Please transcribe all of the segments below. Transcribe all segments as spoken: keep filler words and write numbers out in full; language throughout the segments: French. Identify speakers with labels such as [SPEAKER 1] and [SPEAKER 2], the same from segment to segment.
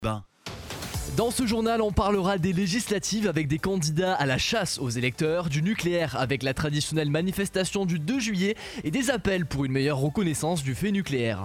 [SPEAKER 1] Ben.
[SPEAKER 2] Dans ce journal, on parlera des législatives avec des candidats à la chasse aux électeurs, du nucléaire avec la traditionnelle manifestation du deux juillet et des appels pour une meilleure reconnaissance du fait nucléaire.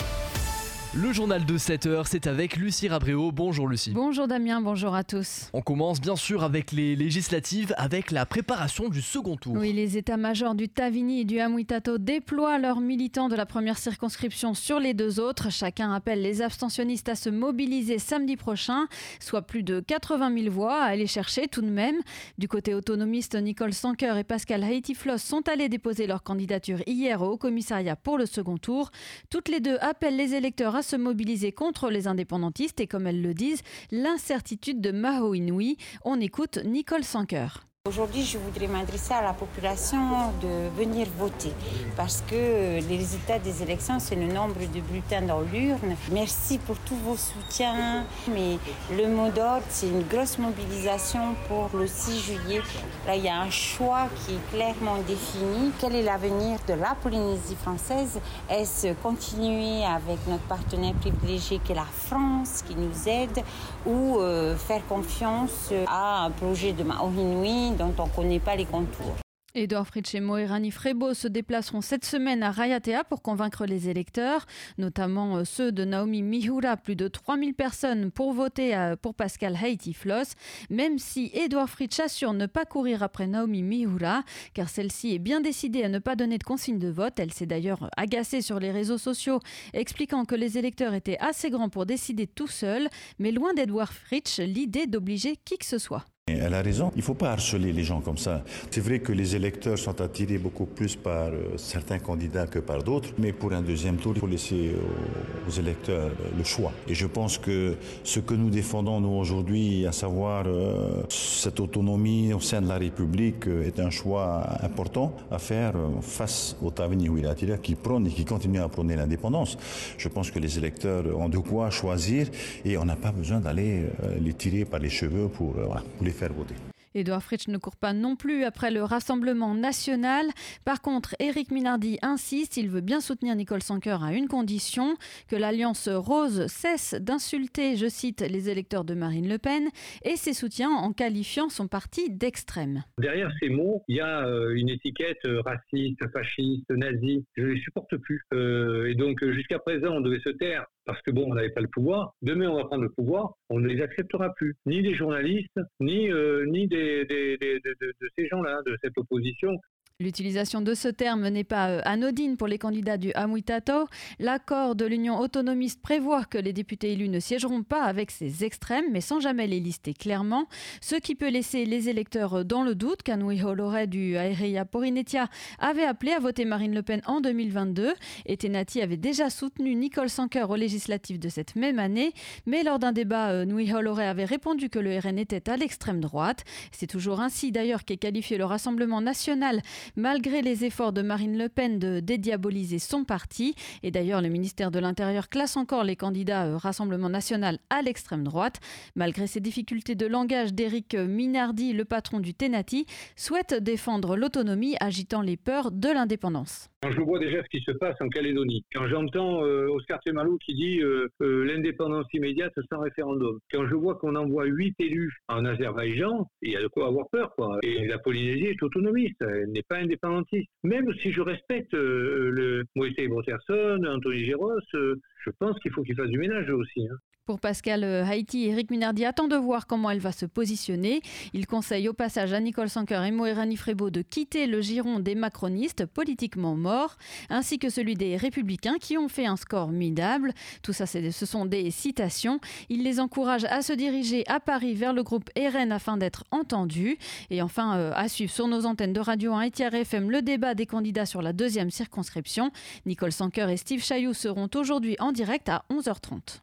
[SPEAKER 2] Le journal de sept heures, c'est avec Lucie Rabréau. Bonjour Lucie.
[SPEAKER 3] Bonjour Damien, bonjour à tous.
[SPEAKER 2] On commence bien sûr avec les législatives, avec la préparation du second tour.
[SPEAKER 3] Oui, les états-majors du Tavini et du Amwitato déploient leurs militants de la première circonscription sur les deux autres. Chacun appelle les abstentionnistes à se mobiliser samedi prochain, soit plus de quatre-vingt mille voix à aller chercher tout de même. Du côté autonomiste, Nicole Sanquer et Pascal Haïti-Floss sont allés déposer leur candidature hier au commissariat pour le second tour. Toutes les deux appellent les électeurs à se mobiliser contre les indépendantistes et, comme elles le disent, l'incertitude de Maho Inouye. On écoute Nicole Sanquer.
[SPEAKER 4] Aujourd'hui, je voudrais m'adresser à la population de venir voter parce que les résultats des élections, c'est le nombre de bulletins dans l'urne. Merci pour tous vos soutiens, mais le mot d'ordre, c'est une grosse mobilisation pour le six juillet. Là, il y a un choix qui est clairement défini. Quel est l'avenir de la Polynésie française? Est-ce continuer avec notre partenaire privilégié qui est la France, qui nous aide, ou euh, faire confiance à un projet de Maho Inouye dont on ne connaît pas les contours?
[SPEAKER 3] Édouard Fritch et Moirani Frebo se déplaceront cette semaine à Raiatea pour convaincre les électeurs, notamment ceux de Naomi Mihura, plus de trois mille personnes pour voter pour Pascal Haïti-Floss, même si Édouard Fritch assure ne pas courir après Naomi Mihura, car celle-ci est bien décidée à ne pas donner de consigne de vote. Elle s'est d'ailleurs agacée sur les réseaux sociaux, expliquant que les électeurs étaient assez grands pour décider tout seuls, mais loin d'Édouard Fritch l'idée d'obliger qui que ce soit.
[SPEAKER 5] Elle a raison, il ne faut pas harceler les gens comme ça. C'est vrai que les électeurs sont attirés beaucoup plus par euh, certains candidats que par d'autres, mais pour un deuxième tour, il faut laisser aux, aux électeurs le choix. Et je pense que ce que nous défendons, nous, aujourd'hui, à savoir euh, cette autonomie au sein de la République, euh, est un choix important à faire euh, face au Tavini Huiraatira qui prône et qui continue à prôner l'indépendance. Je pense que les électeurs ont de quoi choisir et on n'a pas besoin d'aller euh, les tirer par les cheveux pour, euh, pour les faire voter.
[SPEAKER 3] Édouard Fritch ne court pas non plus après le Rassemblement national. Par contre, Éric Minardi insiste, il veut bien soutenir Nicole Sanquer à une condition, que l'Alliance Rose cesse d'insulter, je cite, les électeurs de Marine Le Pen et ses soutiens en qualifiant son parti d'extrême.
[SPEAKER 6] Derrière ces mots, il y a une étiquette raciste, fasciste, nazi. Je ne les supporte plus. Euh, et donc, jusqu'à présent, on devait se taire parce que bon, on n'avait pas le pouvoir. Demain, on va prendre le pouvoir. On ne les acceptera plus. Ni les journalistes, ni, euh, ni des, des, des, de, de, de ces gens-là, de cette opposition.
[SPEAKER 3] L'utilisation de ce terme n'est pas anodine pour les candidats du Amwitato. L'accord de l'Union autonomiste prévoit que les députés élus ne siégeront pas avec ces extrêmes, mais sans jamais les lister clairement, ce qui peut laisser les électeurs dans le doute. Kanui Holore du Aerea Porinetia avait appelé à voter Marine Le Pen en deux mille vingt-deux et Tenati avait déjà soutenu Nicole Sanquer aux législatives de cette même année, mais lors d'un débat, Nui Holore avait répondu que le R N était à l'extrême droite. C'est toujours ainsi d'ailleurs qu'est qualifié le Rassemblement national, malgré les efforts de Marine Le Pen de dédiaboliser son parti. Et d'ailleurs, le ministère de l'Intérieur classe encore les candidats Rassemblement national à l'extrême droite. Malgré ces difficultés de langage, d'Éric Minardi, le patron du Tenati, souhaite défendre l'autonomie, agitant les peurs de l'indépendance.
[SPEAKER 6] Quand je vois déjà ce qui se passe en Calédonie, quand j'entends euh, Oscar Temalou qui dit euh, euh, l'indépendance immédiate sans référendum, quand je vois qu'on envoie huit élus en Azerbaïdjan, il y a de quoi avoir peur, quoi. Et la Polynésie est autonomiste, elle n'est pas indépendantiste. Même si je respecte euh, le Moïse Brotherson, Anthony Géros, euh, je pense qu'il faut qu'il fasse du ménage aussi. Hein.
[SPEAKER 3] Pour Pascal Haïti, Éric Minardi attend de voir comment elle va se positionner. Il conseille au passage à Nicole Sanquer et Moirani Frebo de quitter le giron des macronistes politiquement morts, ainsi que celui des républicains qui ont fait un score minable. Tout ça, c'est, ce sont des citations. Il les encourage à se diriger à Paris vers le groupe R N afin d'être entendus. Et enfin, euh, à suivre sur nos antennes de radio un et T R F M le débat des candidats sur la deuxième circonscription. Nicole Sanquer et Steve Chailloux seront aujourd'hui en direct à onze heures trente.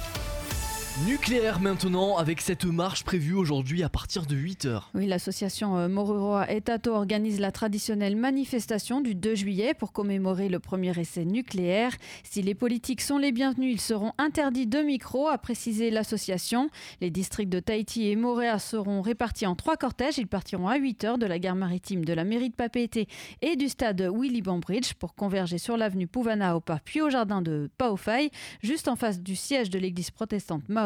[SPEAKER 2] Nucléaire maintenant, avec cette marche prévue aujourd'hui à partir de huit heures.
[SPEAKER 3] Oui, l'association Moruroa Etato organise la traditionnelle manifestation du deux juillet pour commémorer le premier essai nucléaire. Si les politiques sont les bienvenus, ils seront interdits de micro, a précisé l'association. Les districts de Tahiti et Moorea seront répartis en trois cortèges. Ils partiront à huit heures de la gare maritime de la mairie de Papeete et du stade Willy Bambridge pour converger sur l'avenue Pouvana-Opa puis au jardin de Paofai, juste en face du siège de l'église protestante Maori.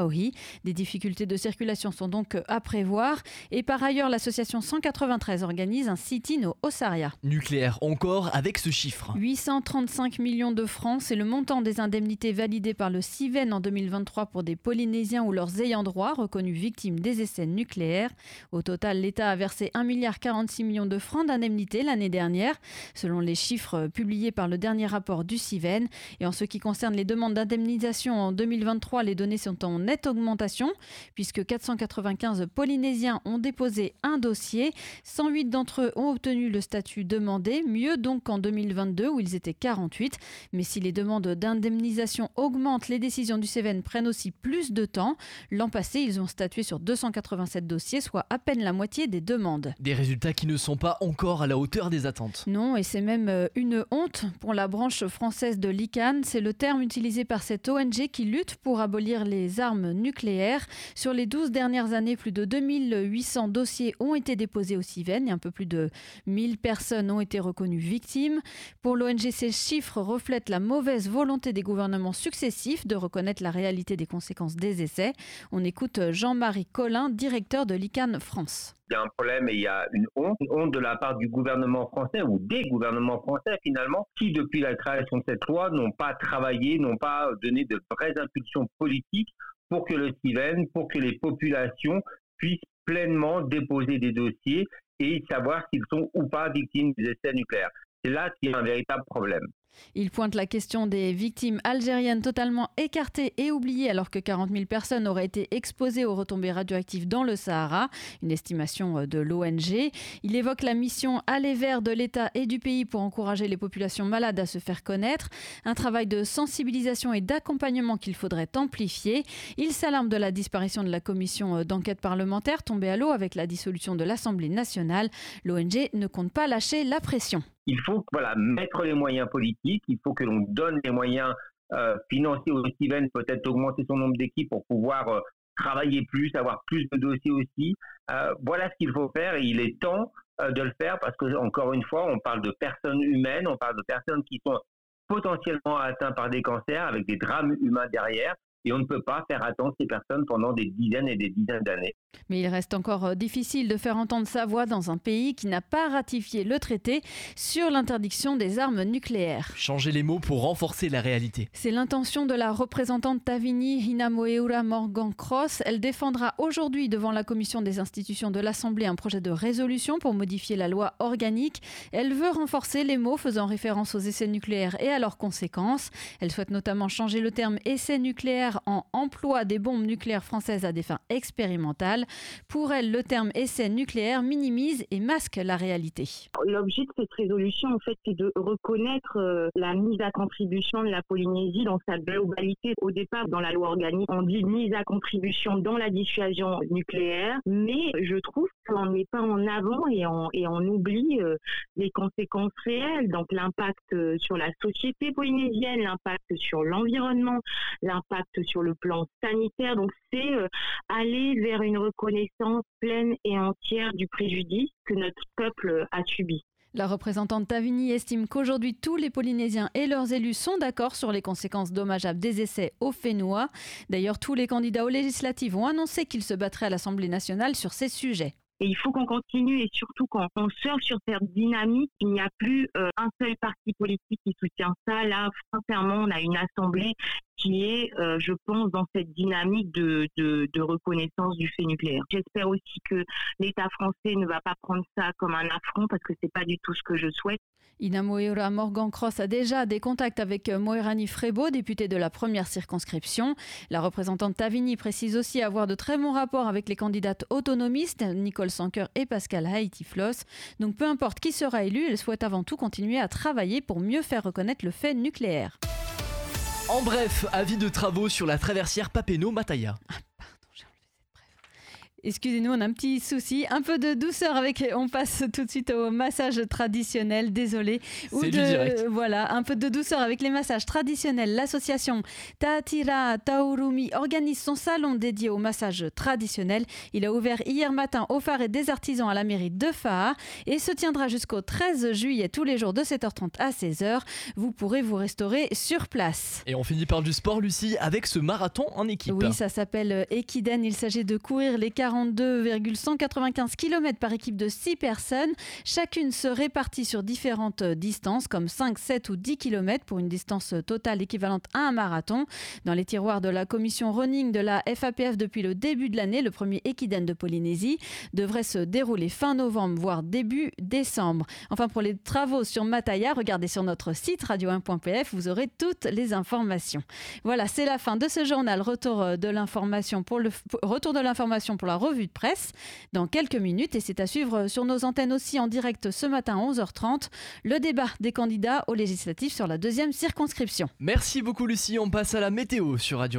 [SPEAKER 3] Maui. Des difficultés de circulation sont donc à prévoir. Et par ailleurs, l'association cent quatre-vingt-treize organise un sit-in au Osaria.
[SPEAKER 2] Nucléaire encore avec ce chiffre.
[SPEAKER 3] huit cent trente-cinq millions de francs, c'est le montant des indemnités validées par le Civen en deux mille vingt-trois pour des Polynésiens ou leurs ayants droit reconnus victimes des essais nucléaires. Au total, l'État a versé un virgule quarante-six milliard de francs d'indemnités l'année dernière, selon les chiffres publiés par le dernier rapport du Civen. Et en ce qui concerne les demandes d'indemnisation en deux mille vingt-trois, les données sont en nette augmentation, puisque quatre cent quatre-vingt-quinze Polynésiens ont déposé un dossier. cent huit d'entre eux ont obtenu le statut demandé, mieux donc qu'en deux mille vingt-deux où ils étaient quarante-huit. Mais si les demandes d'indemnisation augmentent, les décisions du Civen prennent aussi plus de temps. L'an passé, ils ont statué sur deux cent quatre-vingt-sept dossiers, soit à peine la moitié des demandes.
[SPEAKER 2] Des résultats qui ne sont pas encore à la hauteur des attentes.
[SPEAKER 3] Non, et c'est même une honte pour la branche française de l'I C A N. C'est le terme utilisé par cette O N G qui lutte pour abolir les armes nucléaires. Sur les douze dernières années, plus de deux mille huit cents dossiers ont été déposés au Civen et un peu plus de mille personnes ont été reconnues victimes. Pour l'O N G, ces chiffres reflètent la mauvaise volonté des gouvernements successifs de reconnaître la réalité des conséquences des essais. On écoute Jean-Marie Collin, directeur de l'I C A N France.
[SPEAKER 1] Il y a un problème et il y a une honte, une honte de la part du gouvernement français ou des gouvernements français finalement, qui depuis la création de cette loi n'ont pas travaillé, n'ont pas donné de vraies impulsions politiques pour que le Civen, pour que les populations puissent pleinement déposer des dossiers et savoir s'ils sont ou pas victimes des essais nucléaires. C'est là qu'il y a un véritable problème.
[SPEAKER 3] Il pointe la question des victimes algériennes totalement écartées et oubliées alors que quarante mille personnes auraient été exposées aux retombées radioactives dans le Sahara, une estimation de l'O N G. Il évoque la mission Aller vers de l'État et du pays pour encourager les populations malades à se faire connaître, un travail de sensibilisation et d'accompagnement qu'il faudrait amplifier. Il s'alarme de la disparition de la commission d'enquête parlementaire tombée à l'eau avec la dissolution de l'Assemblée nationale. L'O N G ne compte pas lâcher la pression.
[SPEAKER 1] Il faut voilà, mettre les moyens politiques, il faut que l'on donne les moyens euh, financiers au Civen, peut-être augmenter son nombre d'équipes pour pouvoir euh, travailler plus, avoir plus de dossiers aussi. Euh, voilà ce qu'il faut faire et il est temps euh, de le faire parce que, encore une fois, on parle de personnes humaines, on parle de personnes qui sont potentiellement atteintes par des cancers avec des drames humains derrière. Et on ne peut pas faire attendre ces personnes pendant des dizaines et des dizaines d'années.
[SPEAKER 3] Mais il reste encore difficile de faire entendre sa voix dans un pays qui n'a pas ratifié le traité sur l'interdiction des armes nucléaires.
[SPEAKER 2] Changer les mots pour renforcer la réalité.
[SPEAKER 3] C'est l'intention de la représentante Tavini Hinamoeura Morgan-Cross. Elle défendra aujourd'hui devant la commission des institutions de l'Assemblée un projet de résolution pour modifier la loi organique. Elle veut renforcer les mots faisant référence aux essais nucléaires et à leurs conséquences. Elle souhaite notamment changer le terme essai nucléaire en emploi des bombes nucléaires françaises à des fins expérimentales. Pour elle, le terme essai nucléaire minimise et masque la réalité.
[SPEAKER 7] L'objet de cette résolution, en fait, c'est de reconnaître euh, la mise à contribution de la Polynésie dans sa globalité. Au départ, dans la loi organique, on dit mise à contribution dans la dissuasion nucléaire, mais je trouve qu'on n'est pas en avant et on, et on oublie euh, les conséquences réelles. Donc l'impact euh, sur la société polynésienne, l'impact sur l'environnement, l'impact sur le plan sanitaire. Donc c'est euh, aller vers une reconnaissance pleine et entière du préjudice que notre peuple a subi.
[SPEAKER 3] La représentante Tavini estime qu'aujourd'hui, tous les Polynésiens et leurs élus sont d'accord sur les conséquences dommageables des essais au Fénois. D'ailleurs, tous les candidats aux législatives ont annoncé qu'ils se battraient à l'Assemblée nationale sur ces sujets.
[SPEAKER 7] Et il faut qu'on continue et surtout qu'on on surfe sur cette dynamique. Il n'y a plus euh, un seul parti politique qui soutient ça. Là, sincèrement, on a une assemblée qui est, euh, je pense, dans cette dynamique de, de, de reconnaissance du fait nucléaire. J'espère aussi que l'État français ne va pas prendre ça comme un affront parce que c'est pas du tout ce que je souhaite.
[SPEAKER 3] Hinamoeura Morgan-Cross a déjà des contacts avec Moerani Frebo, députée de la première circonscription. La représentante Tavini précise aussi avoir de très bons rapports avec les candidates autonomistes, Nicole Sanker et Pascal Haïti-Floss. Donc peu importe qui sera élu, elle souhaite avant tout continuer à travailler pour mieux faire reconnaître le fait nucléaire.
[SPEAKER 2] En bref, avis de travaux sur la traversière Papineau-Mataya.
[SPEAKER 3] Ah, pardon, j'ai enlevé cette brève. Excusez-nous, on a un petit souci. Un peu de douceur avec. On passe tout de suite au massage traditionnel. Désolé.
[SPEAKER 2] C'est
[SPEAKER 3] Ou
[SPEAKER 2] du
[SPEAKER 3] de,
[SPEAKER 2] direct.
[SPEAKER 3] Voilà, un peu de douceur avec les massages traditionnels. L'association Taatira Taurumi organise son salon dédié au massage traditionnel. Il a ouvert hier matin au phare et des artisans à la mairie de Faha et se tiendra jusqu'au treize juillet tous les jours de sept heures trente à seize heures. Vous pourrez vous restaurer sur place.
[SPEAKER 2] Et on finit par du sport, Lucie, avec ce marathon en équipe.
[SPEAKER 3] Oui, ça s'appelle Ekiden. Il s'agit de courir les quarante-deux virgule cent quatre-vingt-quinze kilomètres par équipe de six personnes. Chacune se répartit sur différentes distances comme cinq, sept ou dix kilomètres pour une distance totale équivalente à un marathon. Dans les tiroirs de la commission running de la F A P F depuis le début de l'année, le premier Ekiden de Polynésie devrait se dérouler fin novembre, voire début décembre. Enfin, pour les travaux sur Mataya, regardez sur notre site radio un point p f, vous aurez toutes les informations. Voilà, c'est la fin de ce journal. Retour de l'information pour le retour de l'information pour la revue de presse dans quelques minutes et c'est à suivre sur nos antennes aussi en direct ce matin à onze heures trente, le débat des candidats aux législatives sur la deuxième circonscription.
[SPEAKER 2] Merci beaucoup, Lucie. On passe à la météo sur Radio